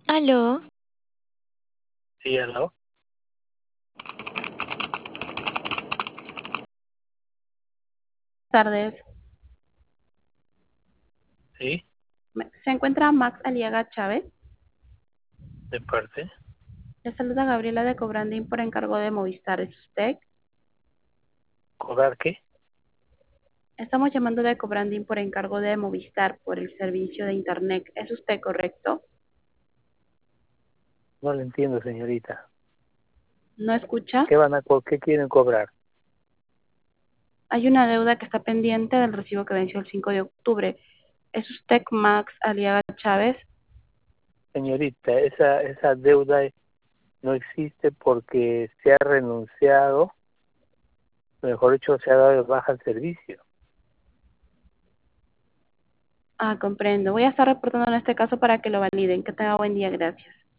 Aló, Sí, aló. Tardes. Sí, Se encuentra Max Aliaga Chávez. de parte. Le saluda Gabriela de Cobrandín por encargo de Movistar. ¿Es usted? ¿Cobrar qué? Estamos llamando de Cobrandín por encargo de Movistar por el servicio de Internet. ¿Es usted correcto? No lo entiendo, señorita. ¿No escucha? ¿Qué quieren cobrar? Hay una deuda que está pendiente del recibo que venció el 5 de octubre. ¿Es usted Max Aliaga Chávez? Señorita, esa deuda no existe porque se ha renunciado, mejor dicho, se ha dado de baja el servicio. Ah, comprendo. Voy a estar reportando en este caso para que lo validen. Que tenga buen día. Gracias.